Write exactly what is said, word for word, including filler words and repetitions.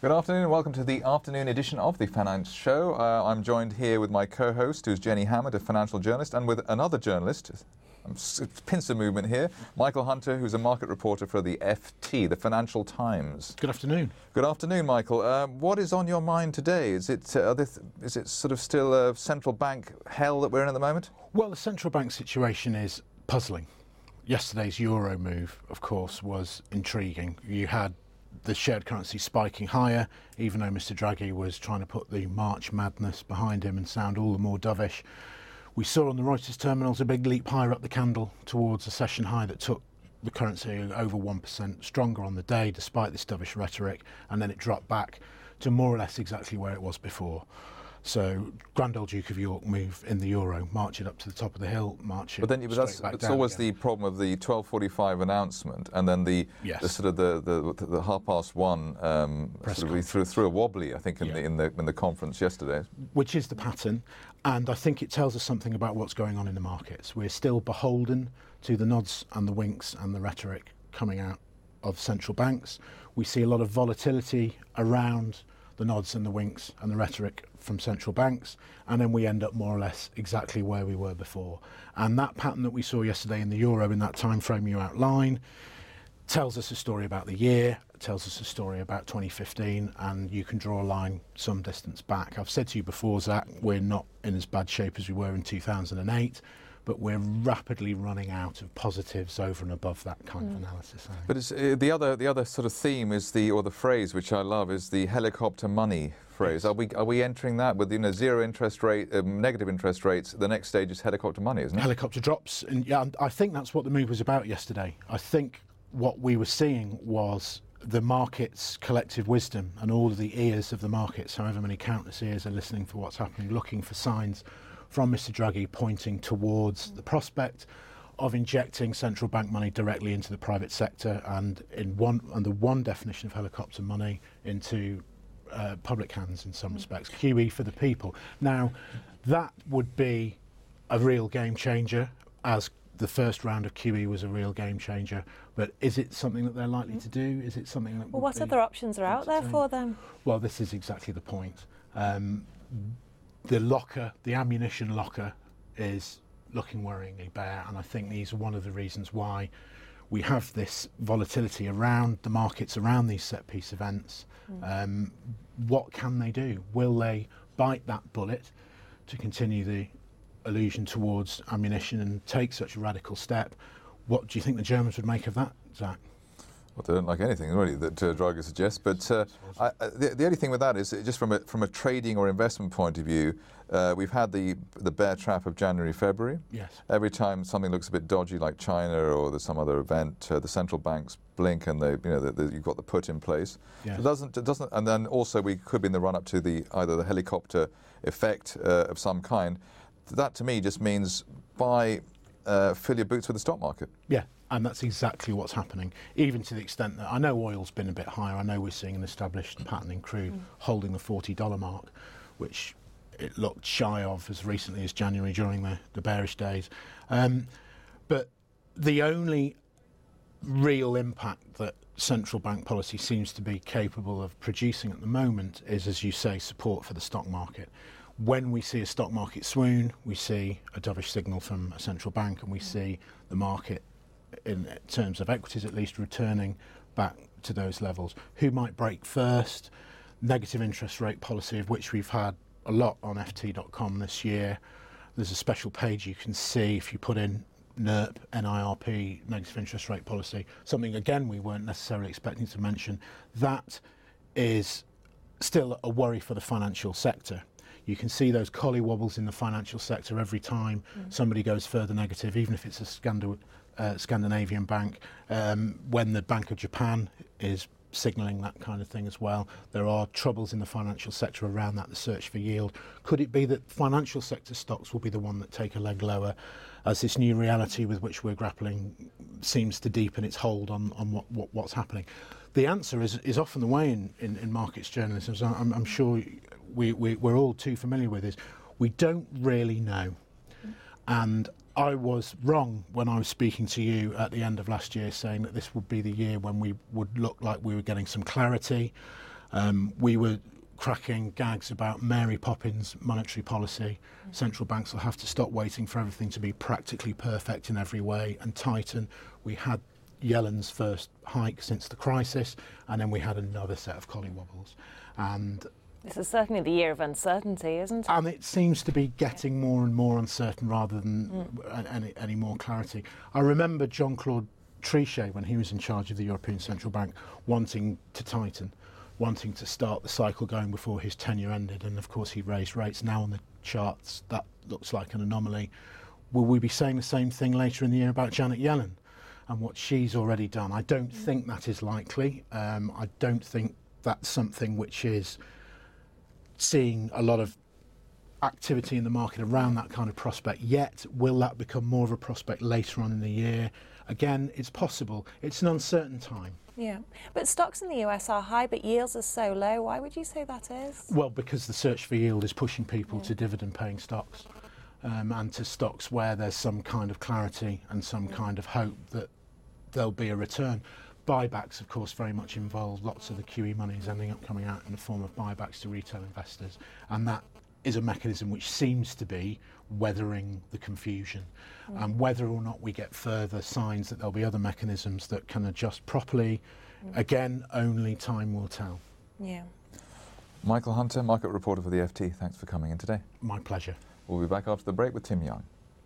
Good afternoon and welcome to the afternoon edition of the Finance Show. Uh, I'm joined here with my co-host, who's Jenny Hammond, a financial journalist, and with another journalist, it's pincer movement here, Michael Hunter, who's a market reporter for the F T, the Financial Times. Good afternoon. Good afternoon, Michael. Uh, what is on your mind today? Is it uh, this, is it sort of still a central bank hell that we're in at the moment? Well, the central bank situation is puzzling. Yesterday's euro move, of course, was intriguing. You had the shared currency spiking higher, even though Mister Draghi was trying to put the March madness behind him and sound all the more dovish. We saw on the Reuters terminals a big leap higher up the candle towards a session high that took the currency over one percent stronger on the day, despite this dovish rhetoric, and then it dropped back to more or less exactly where it was before. So, Grand Old Duke of York move in the euro, march it up to the top of the hill, march it but then but straight that's, back it's down always again. the problem of the twelve forty-five announcement and then the, Yes. the sort of the, the, the half past one um, Press sort of we threw, threw a wobbly, I think, in, Yeah. the, in the in the conference yesterday. Which is the pattern, and I think it tells us something about what's going on in the markets. We're still beholden to the nods and the winks and the rhetoric coming out of central banks. We see a lot of volatility around the nods and the winks and the rhetoric from central banks, and then we end up more or less exactly where we were before. And that pattern that we saw yesterday in the euro, in that time frame you outline, tells us a story about the year, tells us a story about twenty fifteen, and you can draw a line some distance back. I've said to you before, Zach, we're not in as bad shape as we were in two thousand eight, but we're rapidly running out of positives over and above that kind mm. of analysis. But it's, uh, the other the other sort of theme is the, or the phrase which I love, is the helicopter money phrase. Are we are we entering that with, you know, zero interest rate, um, negative interest rates? The next stage is helicopter money, isn't it? Helicopter drops, and yeah, and I think that's what the move was about yesterday. I think what we were seeing was the market's collective wisdom and all of the ears of the markets, however many countless ears are listening for what's happening, looking for signs from Mister Draghi pointing towards the prospect of injecting central bank money directly into the private sector, and in one under one definition of helicopter money into uh, public hands in some respects, Q E for the people. Now, that would be a real game changer, as the first round of Q E was a real game changer, but is it something that they're likely to do? Is it something that Well, what other options are out there for them? Well, this is exactly the point. Um, the locker, the ammunition locker, is looking worryingly bare, and I think these are one of the reasons why we have this volatility around the markets, around these set-piece events. Mm. Um, what can they do? Will they bite that bullet to continue the allusion towards ammunition and take such a radical step? What do you think the Germans would make of that, Zach? Well, they don't like anything really that uh, Draghi suggests, but uh, I, I, the, the only thing with that is just from a, from a trading or investment point of view, uh, we've had the the bear trap of January, February. Yes. Every time something looks a bit dodgy, like China or there's some other event, uh, the central banks blink and they, you know, the, the, you've got the put in place. Yes. It doesn't, it doesn't, and then also we could be in the run up to the either the helicopter effect uh, of some kind. That to me just means buy, uh, fill your boots with the stock market. Yeah. And that's exactly what's happening, even to the extent that I know oil's been a bit higher. I know we're seeing an established pattern in crude mm. holding the forty dollar mark, which it looked shy of as recently as January during the, the bearish days. Um, but the only real impact that central bank policy seems to be capable of producing at the moment is, as you say, support for the stock market. When we see a stock market swoon, we see a dovish signal from a central bank, and we mm. see the market, in terms of equities at least, returning back to those levels. Who might break first? Negative interest rate policy, of which we've had a lot on F T dot com this year. There's a special page you can see if you put in N I R P, N I R P, negative interest rate policy, something again we weren't necessarily expecting to mention. That is still a worry for the financial sector. You can see those collywobbles in the financial sector every time mm. somebody goes further negative, even if it's a scandal Uh, Scandinavian bank, um, when the Bank of Japan is signalling that kind of thing as well. There are troubles in the financial sector around that, the search for yield. Could it be that financial sector stocks will be the one that take a leg lower as this new reality with which we're grappling seems to deepen its hold on, on what, what, what's happening? The answer is, is often the way in, in, in markets journalism, so I'm, I'm sure we, we, we're all too familiar with this. We don't really know. And I was wrong when I was speaking to you at the end of last year saying that this would be the year when we would look like we were getting some clarity Um, we were cracking gags about Mary Poppins monetary policy. Mm. Central banks will have to stop waiting for everything to be practically perfect in every way and tighten. We had Yellen's first hike since the crisis, and then we had another set of collywobbles. And this is certainly the year of uncertainty, isn't it? And it seems to be getting more and more uncertain rather than mm. any, any more clarity. I remember Jean-Claude Trichet, when he was in charge of the European Central Bank, wanting to tighten, wanting to start the cycle going before his tenure ended, and of course he raised rates. Now on the charts that looks like an anomaly. Will we be saying the same thing later in the year about Janet Yellen and what she's already done? I don't mm. think that is likely. Um, I don't think that's something which is seeing a lot of activity in the market around that kind of prospect yet. Will that become more of a prospect later on in the year? Again, it's possible. It's an uncertain time. Yeah, but stocks in the U S are high, but yields are so low. Why would you say that is? Well, because the search for yield is pushing people yeah. to dividend-paying stocks um, and to stocks where there's some kind of clarity and some yeah. kind of hope that there'll be a return. Buybacks, of course, very much involved. Lots of the Q E money is ending up coming out in the form of buybacks to retail investors, and that is a mechanism which seems to be weathering the confusion. Mm. And whether or not we get further signs that there'll be other mechanisms that can adjust properly, mm. again, only time will tell. Yeah. Michael Hunter, market reporter for the F T, thanks for coming in today. My pleasure. We'll be back after the break with Tim Young.